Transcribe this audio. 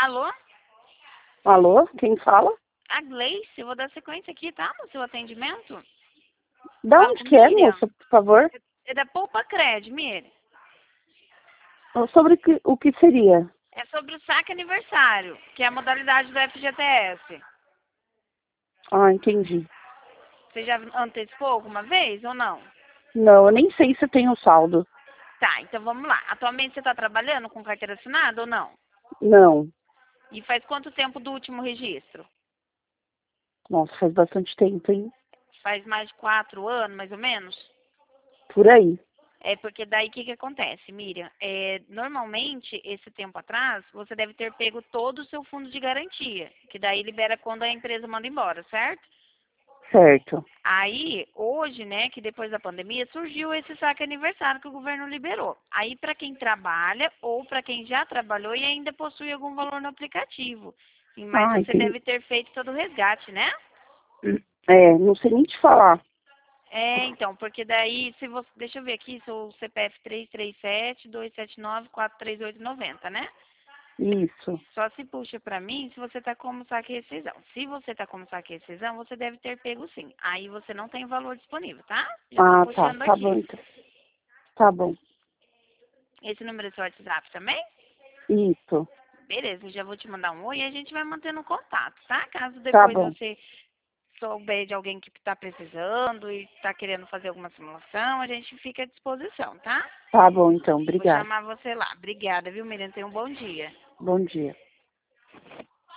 Alô? Alô, quem fala? A Gleice, eu vou dar sequência aqui, tá? No seu atendimento. Da Falo onde com que é, Miriam. moça, por favor? É da Poupa Cred, Miriam. Sobre o que seria? É sobre o saque aniversário, que é a modalidade do FGTS. Ah, entendi. Você já antecipou alguma vez ou não? Não, eu nem sei se eu tenho saldo. Tá, então vamos lá. Atualmente você está trabalhando com carteira assinada ou não? Não. E faz quanto tempo do último registro? Nossa, faz bastante tempo, hein? Faz mais de 4 anos, mais ou menos? Por aí. É porque daí o que acontece, Miriam? Normalmente, esse tempo atrás, você deve ter pego todo o seu fundo de garantia, que daí libera quando a empresa manda embora, certo? Certo. Aí, hoje, né, que depois da pandemia, surgiu esse saque aniversário que o governo liberou. Aí, para quem trabalha ou para quem já trabalhou e ainda possui algum valor no aplicativo. Sim, mas Ah, você entendi. deve ter feito todo o resgate, né? É, não sei nem te falar. Então, porque daí, se você, deixa eu ver aqui, seu CPF 337-279-43890, né? Isso. Só se puxa para mim se você está como saque e rescisão. Se você está como saque e rescisão, você deve ter pego sim. Aí você não tem valor disponível, tá? Já estou Ah, tá. puxando Tá bom, aqui. então. Tá bom. Esse número é seu WhatsApp também? Isso. Beleza, eu já vou te mandar um oi e a gente vai mantendo contato, tá? Caso Tá depois bom. você souber de alguém que está precisando e está querendo fazer alguma simulação, a gente fica à disposição, tá? Tá bom, então. Vou Obrigada. chamar você lá. Obrigada, viu, Miriam? Tenha um bom dia. Bom dia.